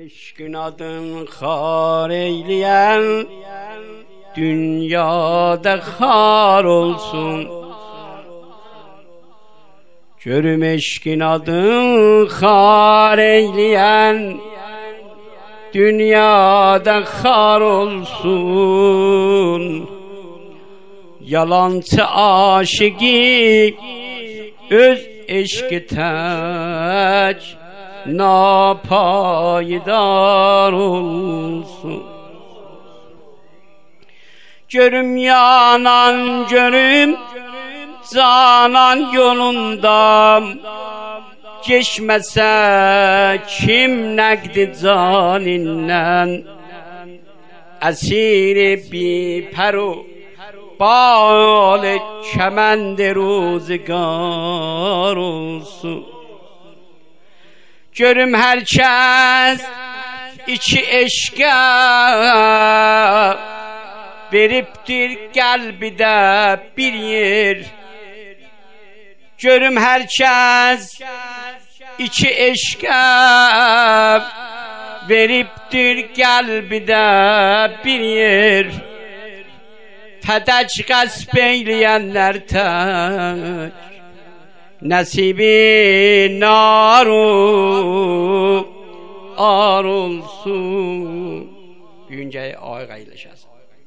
Eşkin adın xar eyleyen dünyada xar olsun. Görüm eşkin adın xar eyleyen dünyada xar olsun. Yalancı aşığı öz eşki tek napayidar olsun. Görüm yanan görüm canan yolunda, geçmese kim nəqdi canindən. Əsiri bir peru bal kemend ruzigar olsun. Görüm herkes içi eşke veriptir kalbide bir yer. Görüm herkes içi eşke veriptir kalbide bir yer. Fedec gasp eyleyenler tek nasibi naru ar olsun. Büyünce ağır eyleşesin.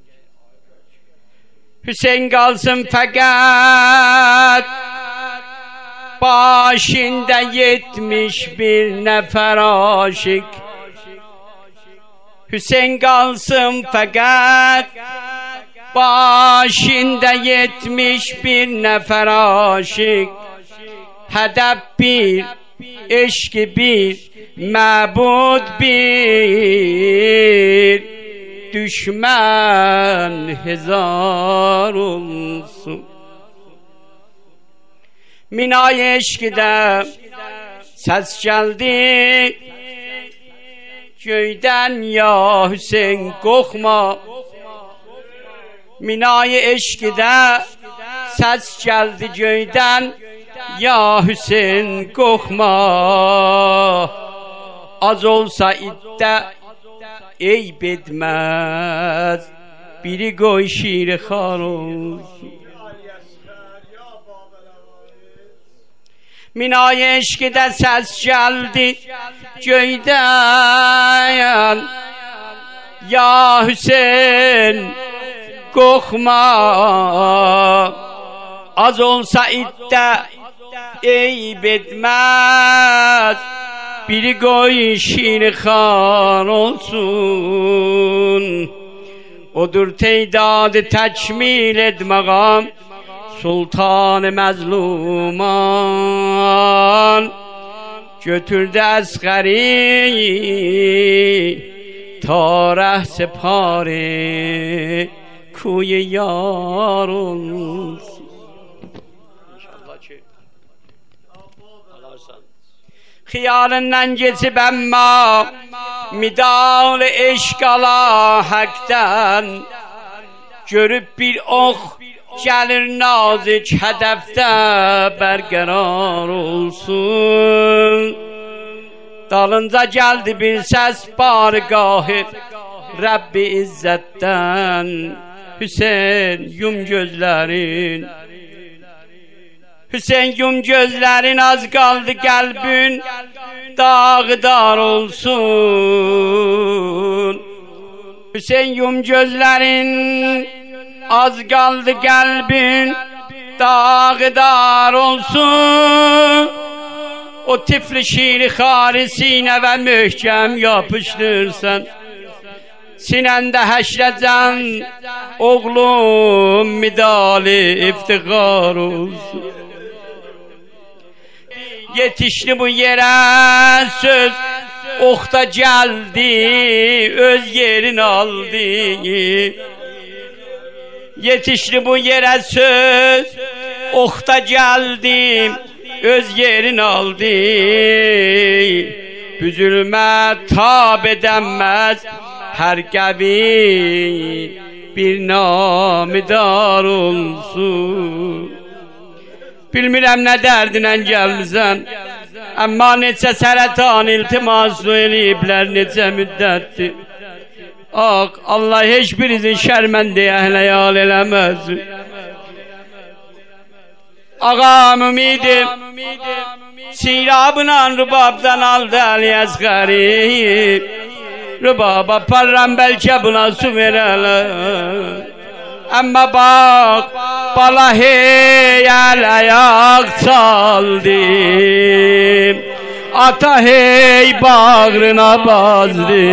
Hüseyin kalsın fakat başında 71 nefer aşık. Hüseyin kalsın fakat başında 71 nefer aşık. Hedef bir, eşki bir, mabud bir, düşman hezar olsun. Minay eşkide ses geldi köyden, ya Hüseyin korkma. Minay eşkide ses geldi köyden, ya Hüseyin korkma. Az olsa idde eyb etmez, biri koy şiir xar olsun. Minay eşkide ses geldi köyden, ya Hüseyin korkma. Az olsa idde eyb etmez, biri koy şiir xar olsun. Odur teydadı tekmil etmağam sultan-ı mezluman. Götürdü Əsgəri tareh separe kuy yar olsun. Xiyalından geçip emma midal eşkala haktan. Görüp bir ok gelir nazik hedefte berqerar olsun. Dalınca geldi bir ses bargahı Rabbi İzzet'ten. Hüseyin yum gözlerin, Hüseyin yum gözlerin, az kaldı kalbin dağdar olsun. Hüseyin yum gözlerin, az kaldı kalbin dağdar olsun. O tifli şiiri harisine ve mühkem yapıştırsan. Sinende heşrecen oğlum midali iftihar olsun. Yetişti bu yere söz okta geldi, öz yerini aldı. Yetişti bu yere söz okta geldi, öz yerini aldı. Büzülme tab edemez her kavi bir namidar olsun. Bilmirəm nə dərdinlə gəlmisən, Amma neçə sərətan iltimas eləyiblər, neçə müddətdir. Allah heç birinizin şərməndi əhləyal eləməz. Ağam ümidim sirabla rübabdan aldı Ali Əsgəri. Rübaba parram bəlkə buna su verələr. Amma bak bala hey ayak çaldı, ata hey bağrına bazdı.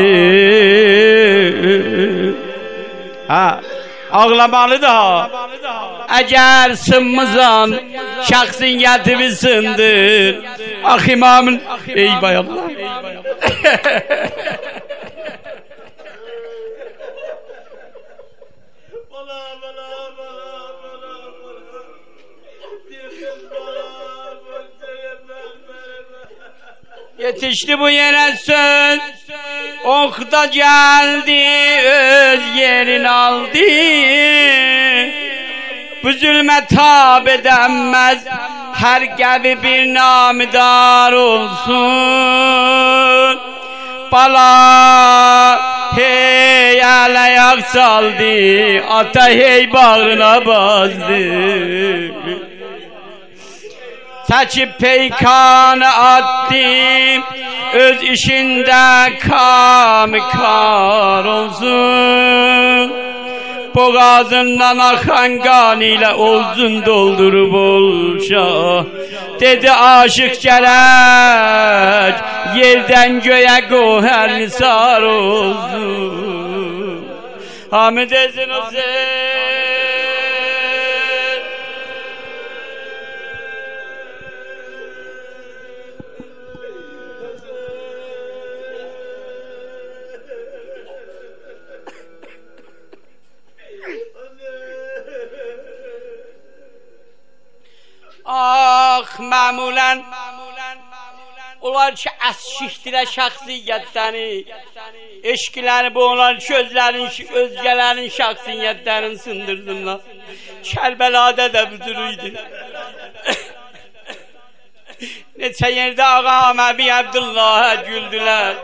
Ha, ağlamalı da. Eğer sınmızan şahsiyetimi sındır. Ah imamın ey bayanlar. Yetişti bu yere söz, okta geldi, öz yerini aldı. Bu zulme tab edemez, her gibi bir namidar olsun. Bala hey ayak saldı, ata hey bağrına bazdı. Saçıp peykanı attım, öz işinde kamikar olsun. Boğazından akan kan ile olsun doldurup olşa. Dedi aşık gerek, yerden göğe goher nisar olsun. Hamid ezin olsun. Ah mamulen onlar ki əşikdirə şəxsiyyətləri, eşkiləri bu onlar sözlərin, özgələrin şəxsiyyətlərini sındırdılar. Kərbəladə də büdürüydü. Neçə yerdə Ağa Əməbi Abdullah'a güldülər.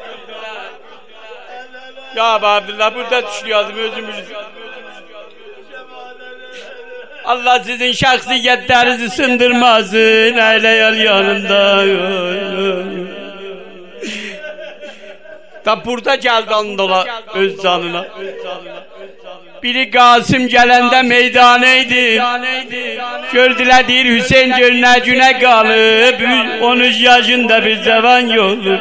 Ya Abdullah burada düşüyordum özümüz. Allah sizin şahsiyetlerinizi sındırmasın, eyleyal yanımda. Da burada geldi andola öz canına. Biri Kasım gelende meydaneydi. Gördüler deyir Hüseyin görüne güne kalıp 13 yaşında bir zevan yolu.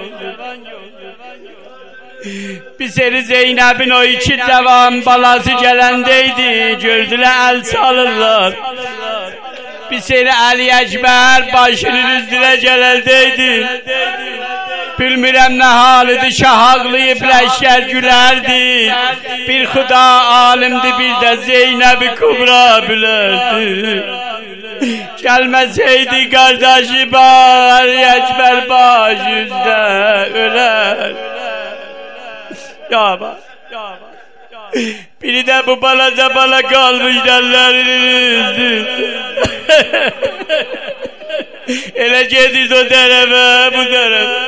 Bir seri Zeynep'in o iki devam balası gelendeydi. Gördüler el salırlar. Bir seri Ali Ekber başının üstüne geleldeydi. Bilmirəm ne halıdır, şah ağlayıp leşker gülerdi. Bir Xuda alimdi, bir de Zeynep-i Kubra bilerdi. Gelmeseydi kardeşi Ali Ekber baş yüzde öler. Ya bak. Biri de bu balaca bala kalmış ellerinin üstünde. Ele gediz o tarafa bu tarafa.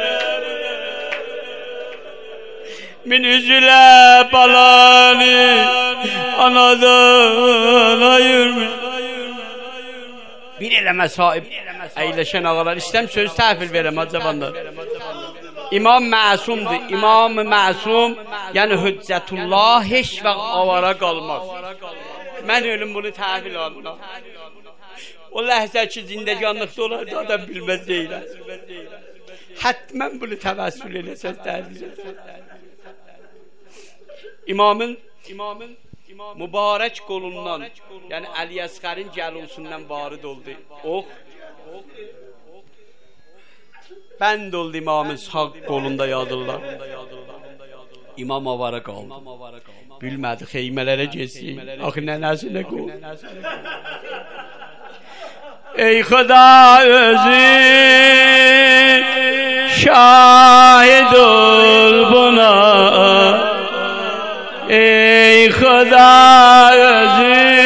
Min üzüle balanı anadan ayırmış. Bir eleme sahip eyleşen ağalar istem söz təhvil verem acabanlar. İmam Məsumdur. İmam Məsum yani Hüccetullah heç vaxt avara qalmaz. Mən ölüm bunu təhvil aldım. O ləhzə ki zindəganlıqda olar da adam bilməz deyiləm. Hətmən bunu təvəssül eləsəz təhvil. İmamın mübarək qolundan yani Ali Əsgərin gəlusundan varid oldu. Bənd oldu imamın sağ qolunda yadırlar. İmam avara qaldı. Bilmədi xeymələrə geçsin. Axı nənəsinə qol. Ey Xuda özün şahid ol buna. Ey Xuda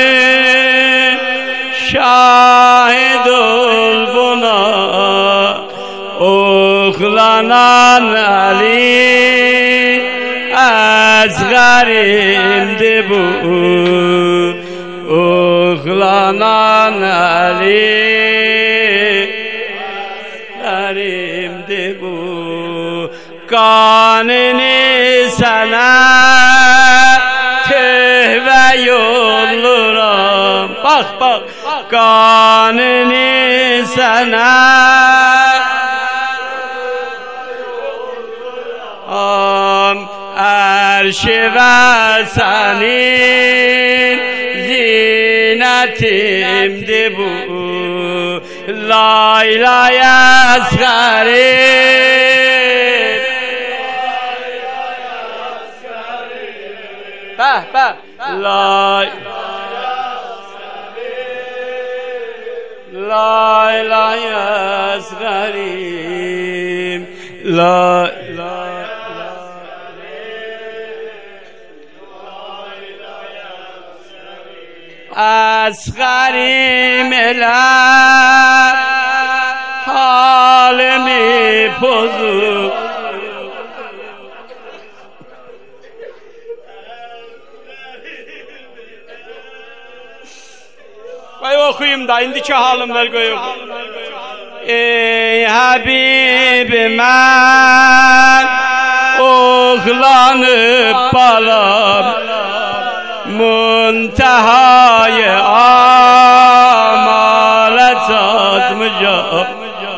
özün şahid ol buna. از غریم دبو اغلانان علی غریم دبو kanını sana tövbe yolluram. Bak bak kanını sana arşi ve senin zinetimdi bu Layla yazgarım bah bah lay lay lay yazgarim lay lay asgarim ela halimi bozuk Vay okuyayım da indiki halim ver koyayım. Ey Habibim ben oğlanıp balam Muntehayı amale çatmayacağım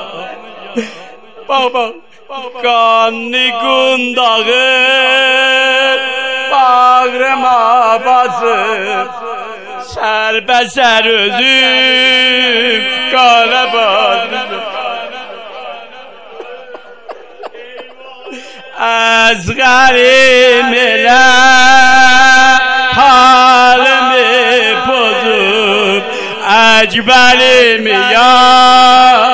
Bak bak kanlı kundağı bağrıma basıp Serbeser özüm kara basmışım Az garim ile halimi bozup Ecberimi ya